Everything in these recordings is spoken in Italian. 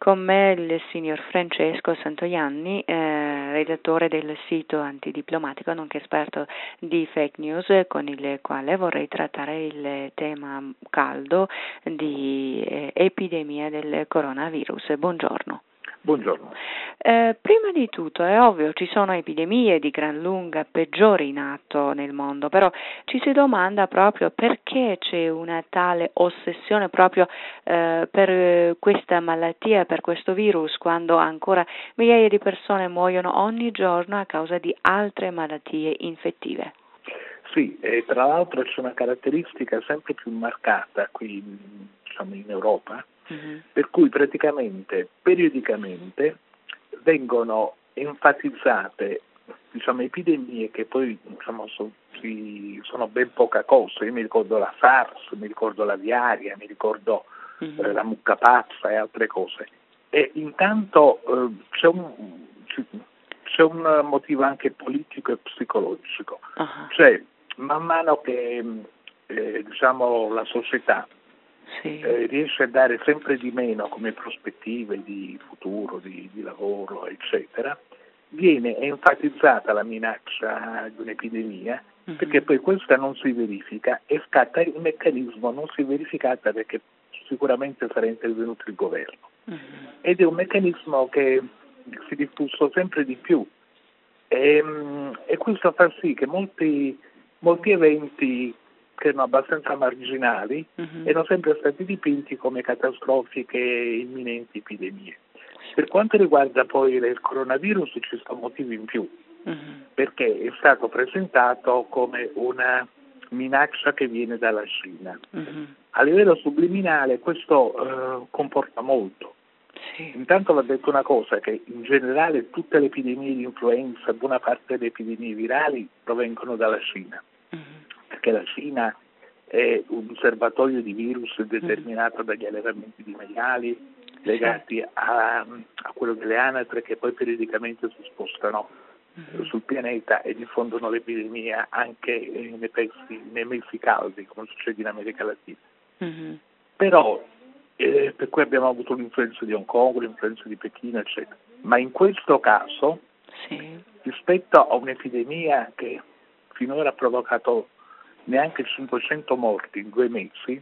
con me il signor Francesco Santoianni, redattore del sito Antidiplomatico, nonché esperto di fake news, con il quale vorrei trattare il tema caldo di epidemia del coronavirus. Buongiorno. Buongiorno. Prima di tutto è ovvio, ci sono epidemie di gran lunga peggiori in atto nel mondo, però ci si domanda proprio perché c'è una tale ossessione proprio per questa malattia, per questo virus, quando ancora migliaia di persone muoiono ogni giorno a causa di altre malattie infettive. Sì, e tra l'altro c'è una caratteristica sempre più marcata qui in Europa, per cui praticamente periodicamente vengono enfatizzate epidemie che poi sono ben poca cosa. Io mi ricordo la SARS, mi ricordo la viaria, mi ricordo la mucca pazza e altre cose. E intanto c'è un motivo anche politico e psicologico. Cioè, man mano che la società riesce a dare sempre di meno come prospettive di futuro, di lavoro, eccetera, viene enfatizzata la minaccia di un'epidemia, perché poi questa non si verifica e scatta il meccanismo non si verificata perché sicuramente sarà intervenuto il governo. Ed è un meccanismo che si è diffuso sempre di più e questo fa sì che molti eventi che erano abbastanza marginali erano sempre stati dipinti come catastrofiche e imminenti epidemie. Per quanto riguarda poi il coronavirus ci sono motivi in più, perché è stato presentato come una minaccia che viene dalla Cina. A livello subliminale questo comporta molto. Intanto va detto una cosa, che in generale tutte le epidemie di influenza, buona parte delle epidemie virali provengono dalla Cina, perché la Cina è un serbatoio di virus determinato dagli allevamenti di maiali legati a quello delle anatre che poi periodicamente si spostano sul pianeta e diffondono l'epidemia anche nei mesi caldi, come succede in America Latina. Però per cui abbiamo avuto l'influenza di Hong Kong, l'influenza di Pechino, eccetera. Ma in questo caso, rispetto a un'epidemia che finora ha provocato neanche 500 morti in 2 mesi,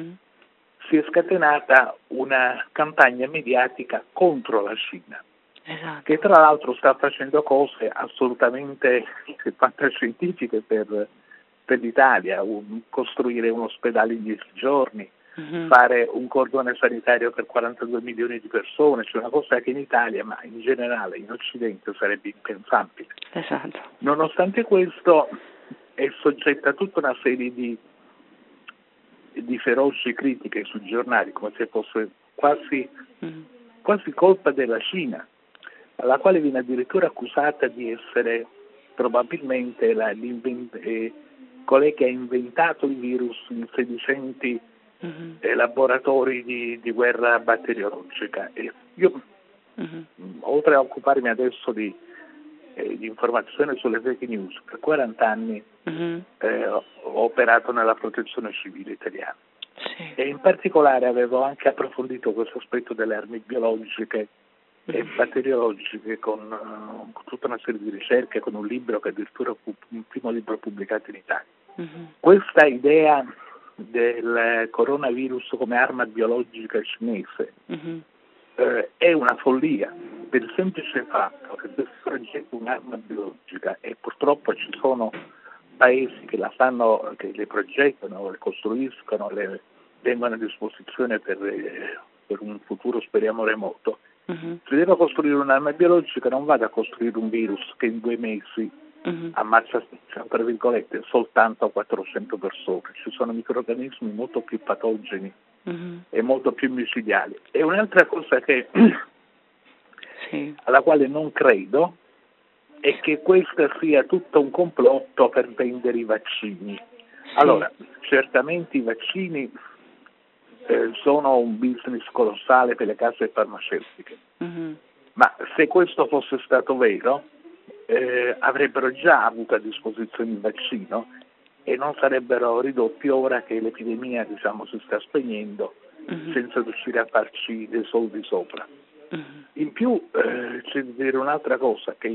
si è scatenata una campagna mediatica contro la Cina, che tra l'altro sta facendo cose assolutamente fantascientifiche per l'Italia, costruire un ospedale in 10 giorni, fare un cordone sanitario per 42 milioni di persone, cioè una cosa che in Italia, ma in generale in Occidente, sarebbe impensabile. Nonostante questo è soggetta a tutta una serie di feroci critiche sui giornali, come se fosse quasi colpa della Cina, alla quale viene addirittura accusata di essere probabilmente colei che ha inventato il virus in sedicenti laboratori di guerra batteriologica. E io, oltre a occuparmi adesso di informazione sulle fake news, per 40 anni ho operato nella protezione civile italiana e in particolare avevo anche approfondito questo aspetto delle armi biologiche e batteriologiche con tutta una serie di ricerche, con un libro che addirittura fu il primo libro pubblicato in Italia. Questa idea del coronavirus come arma biologica cinese è una follia, per il semplice fatto che questo progetto è un'arma biologica e purtroppo ci sono paesi che la fanno, che le progettano, le costruiscono, le vengono a disposizione per un futuro speriamo remoto. Se deve costruire un'arma biologica non vada a costruire un virus che in 2 mesi ammazza, tra virgolette, soltanto 400 persone. Ci sono microrganismi molto più patogeni e molto più micidiali. E un'altra cosa alla quale non credo è che questo sia tutto un complotto per vendere i vaccini. Allora, certamente i vaccini sono un business colossale per le case farmaceutiche, ma se questo fosse stato vero avrebbero già avuto a disposizione il vaccino e non sarebbero ridotti ora che l'epidemia si sta spegnendo senza riuscire a farci dei soldi sopra. In più c'è da dire un'altra cosa, che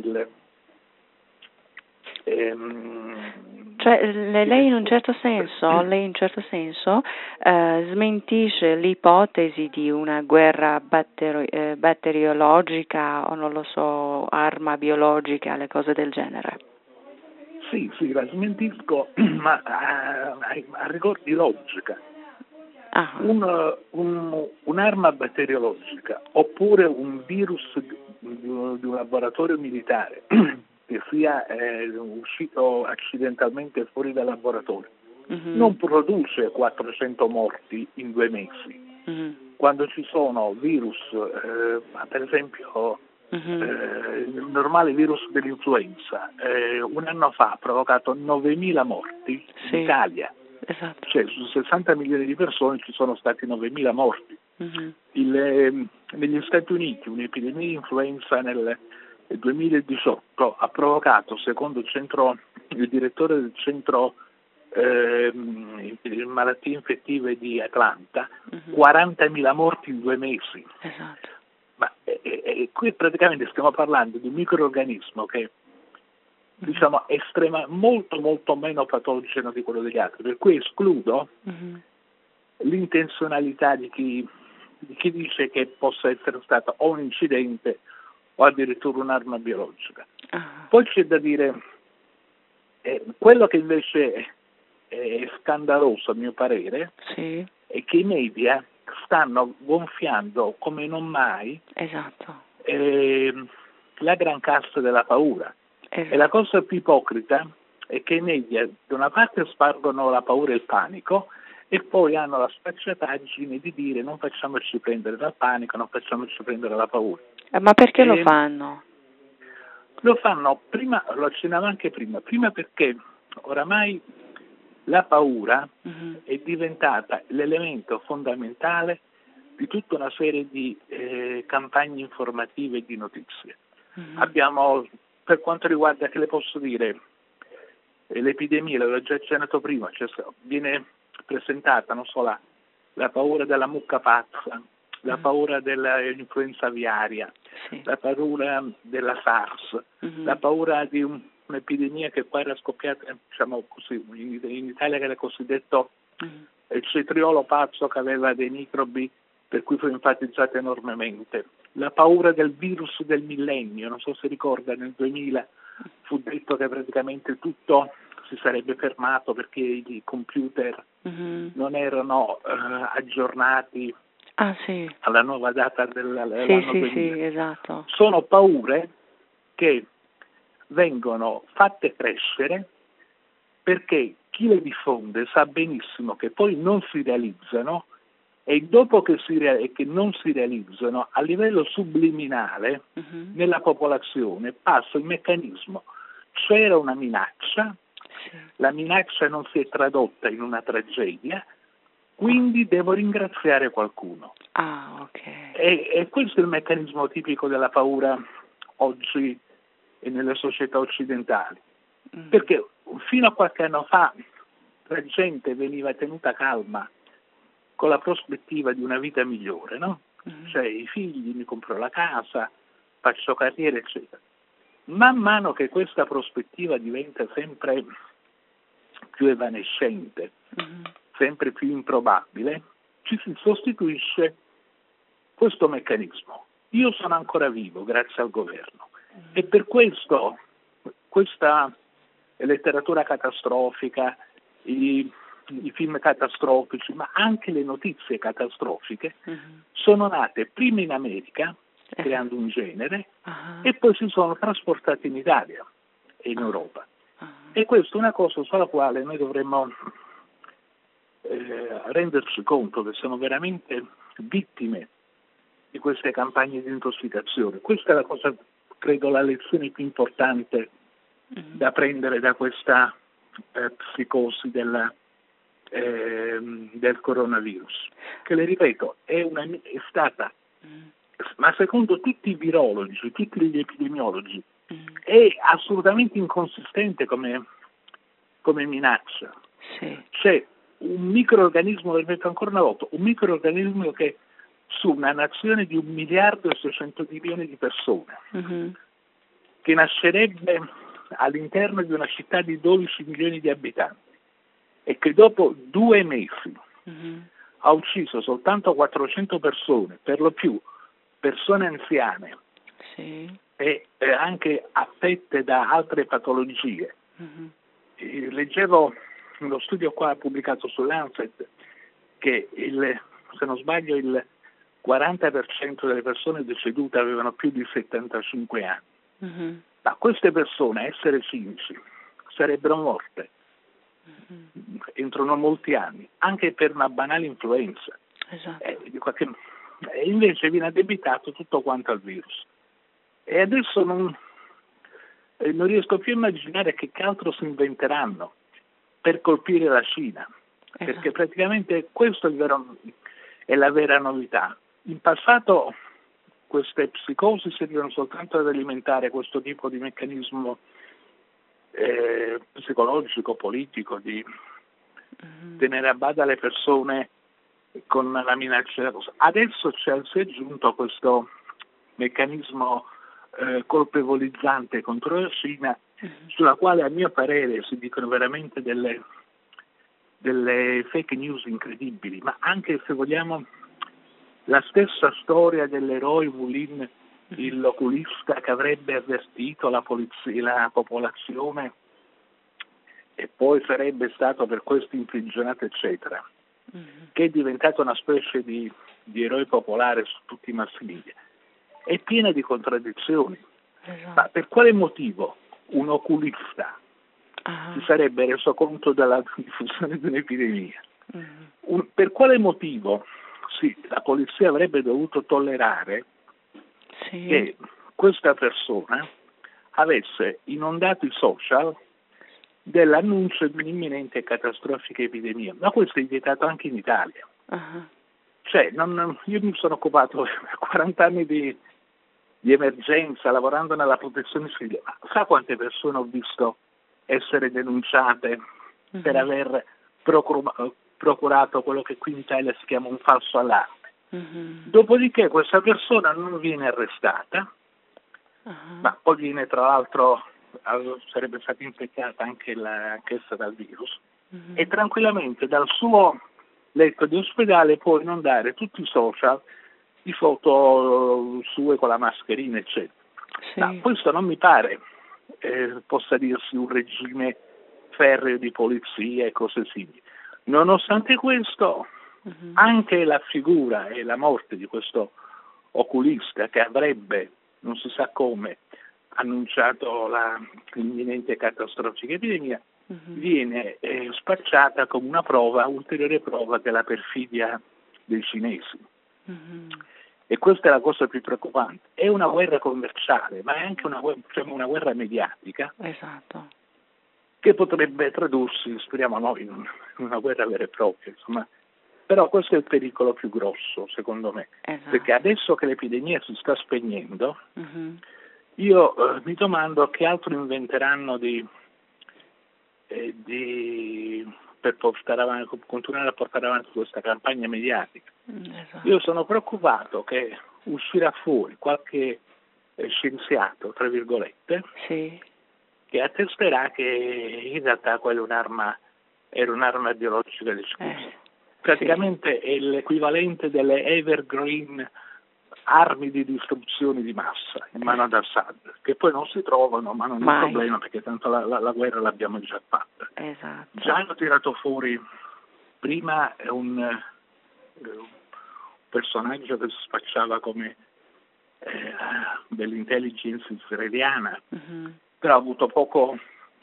cioè lei in un certo senso smentisce l'ipotesi di una guerra batteriologica o non lo so, arma biologica, le cose del genere. Sì, la smentisco, ma a rigor di logica. Un'arma batteriologica oppure un virus di un laboratorio militare che sia uscito accidentalmente fuori dal laboratorio non produce 400 morti in 2 mesi. Quando ci sono virus, per esempio il normale virus dell'influenza, un anno fa ha provocato 9.000 morti in Italia. Esatto. Cioè su 60 milioni di persone ci sono stati 9.000 morti. Negli Stati Uniti un'epidemia di influenza nel 2018 ha provocato, secondo il direttore del centro malattie infettive di Atlanta, 40.000 morti in 2 mesi. Esatto. Ma qui praticamente stiamo parlando di un microrganismo che diciamo è molto molto meno patogeno di quello degli altri, per cui escludo l'intenzionalità di chi dice che possa essere stato o un incidente o addirittura un'arma biologica. Poi c'è da dire quello che invece è scandaloso a mio parere è che i media stanno gonfiando come non mai la gran cassa della paura. E la cosa più ipocrita è che i media da una parte spargono la paura e il panico e poi hanno la sfacciataggine di dire non facciamoci prendere dal panico, non facciamoci prendere dalla paura. Ma perché lo fanno? Lo fanno prima, lo accennavo anche prima perché oramai la paura è diventata l'elemento fondamentale di tutta una serie di campagne informative e di notizie. Abbiamo, per quanto riguarda, che le posso dire, l'epidemia, l'avevo già accennato prima, cioè viene presentata non solo la paura della mucca pazza, la paura dell'influenza aviaria, la paura della SARS, la paura di un'epidemia che poi era scoppiata, diciamo così, in Italia, che era cosiddetto il cetriolo pazzo, che aveva dei microbi per cui fu enfatizzato enormemente. La paura del virus del millennio, non so se ricorda, nel 2000 fu detto che praticamente tutto si sarebbe fermato perché i computer non erano aggiornati alla nuova data dell'anno 2000. Esatto. Sono paure che vengono fatte crescere perché chi le diffonde sa benissimo che poi non si realizzano e dopo che non si realizzano, a livello subliminale nella popolazione passa il meccanismo: c'era una minaccia, la minaccia non si è tradotta in una tragedia, quindi devo ringraziare qualcuno. E questo è il meccanismo tipico della paura oggi e nelle società occidentali, perché fino a qualche anno fa la gente veniva tenuta calma con la prospettiva di una vita migliore, no? Cioè i figli, mi compro la casa, faccio carriera, eccetera. Man mano che questa prospettiva diventa sempre più evanescente, sempre più improbabile, ci si sostituisce questo meccanismo. Io sono ancora vivo grazie al governo e per questo questa letteratura catastrofica, i film catastrofici, ma anche le notizie catastrofiche sono nate prima in America, creando un genere, e poi si sono trasportate in Italia e in Europa. E questa è una cosa sulla quale noi dovremmo renderci conto che siamo veramente vittime di queste campagne di intossicazione. Questa è la cosa, credo, la lezione più importante da prendere da questa psicosi del coronavirus, che, le ripeto, è stata, ma secondo tutti i virologi, tutti gli epidemiologi, è assolutamente inconsistente come minaccia. C'è un microorganismo, lo ripeto ancora una volta, un microorganismo che su una nazione di 1.600.000.000 di persone, che nascerebbe all'interno di una città di 12 milioni di abitanti e che dopo 2 mesi ha ucciso soltanto 400 persone, per lo più persone anziane e anche affette da altre patologie. Leggevo uno studio qua pubblicato su Lancet che se non sbaglio il 40% delle persone decedute avevano più di 75 anni. Ma queste persone, a essere cinici, sarebbero morte entro non molti anni, anche per una banale influenza. Esatto. E invece viene addebitato tutto quanto al virus. E adesso non riesco più a immaginare che altro si inventeranno per colpire la Cina, perché praticamente questo è la vera novità. In passato queste psicosi servivano soltanto ad alimentare questo tipo di meccanismo psicologico, politico, di tenere a bada le persone con la minaccia della cosa. Adesso si è aggiunto questo meccanismo colpevolizzante contro la Cina, sulla quale a mio parere si dicono veramente delle fake news incredibili, ma anche, se vogliamo, la stessa storia dell'eroe Wulin, l'oculista che avrebbe avvertito la popolazione e poi sarebbe stato per questo imprigionato, eccetera, che è diventato una specie di eroe popolare su tutti i mass media, è piena di contraddizioni. Ma per quale motivo un oculista si sarebbe reso conto della diffusione di un'epidemia? Per quale motivo la polizia avrebbe dovuto tollerare che questa persona avesse inondato i social dell'annuncio di un'imminente e catastrofica epidemia? Ma questo è vietato anche in Italia. Cioè, io mi sono occupato per 40 anni di emergenza, lavorando nella protezione civile. Ma sa quante persone ho visto essere denunciate per aver procurato quello che qui in Italia si chiama un falso allarme? Dopodiché questa persona non viene arrestata, ma poi viene, tra l'altro, sarebbe stata infettata anch'essa dal virus, e tranquillamente dal suo letto di ospedale può inondare tutti i social di foto sue con la mascherina, eccetera. Ma questo non mi pare possa dirsi un regime ferreo di polizia e cose simili. Nonostante questo, anche la figura e la morte di questo oculista, che avrebbe, non si sa come, annunciato l'imminente catastrofica epidemia, viene spacciata come una ulteriore prova della perfidia dei cinesi. E questa è la cosa più preoccupante. È una guerra commerciale, ma è anche una guerra mediatica, che potrebbe tradursi, speriamo noi, in una guerra vera e propria, insomma. Però questo è il pericolo più grosso, secondo me, perché adesso che l'epidemia si sta spegnendo, io mi domando che altro inventeranno per continuare a portare avanti questa campagna mediatica. Io sono preoccupato che uscirà fuori qualche scienziato, tra virgolette, che attesterà che in realtà quella era un'arma biologica diffusa. Praticamente è l'equivalente delle evergreen armi di distruzione di massa in mano ad Assad, che poi non si trovano, ma non è un problema, perché tanto la guerra l'abbiamo già fatta. Già hanno tirato fuori prima un personaggio che si spacciava come dell'intelligence israeliana, però ha avuto poco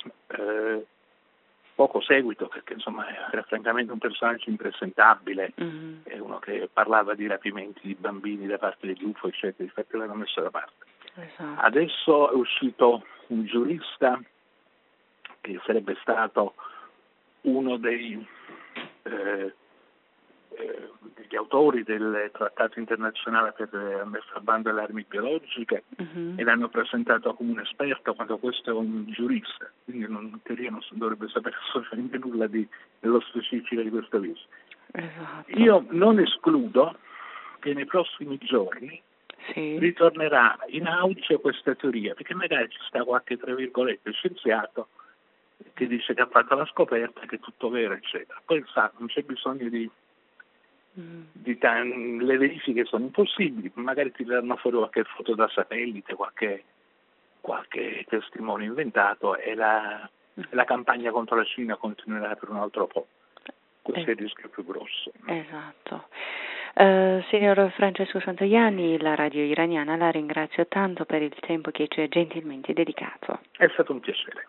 seguito, perché insomma era francamente un personaggio impresentabile, è uno che parlava di rapimenti di bambini da parte degli UFO, eccetera, infatti l'hanno messo da parte. Adesso è uscito un giurista che sarebbe stato uno degli autori del trattato internazionale per la messa a bando delle armi biologiche, e l'hanno presentato come un esperto, quando questo è un giurista, quindi in teoria non dovrebbe sapere assolutamente nulla dello specifico di questo virus. Io non escludo che nei prossimi giorni ritornerà in auge questa teoria, perché magari ci sta qualche, tra virgolette, scienziato che dice che ha fatto la scoperta, che è tutto vero, eccetera. Poi non c'è bisogno le verifiche sono impossibili, magari ti daranno fuori qualche foto da satellite, qualche testimone inventato, e la campagna contro la Cina continuerà per un altro po'. Questo è il rischio più grosso. Esatto. Signor Francesco Santoianni, la radio iraniana la ringrazio tanto per il tempo che ci ha gentilmente dedicato. È stato un piacere.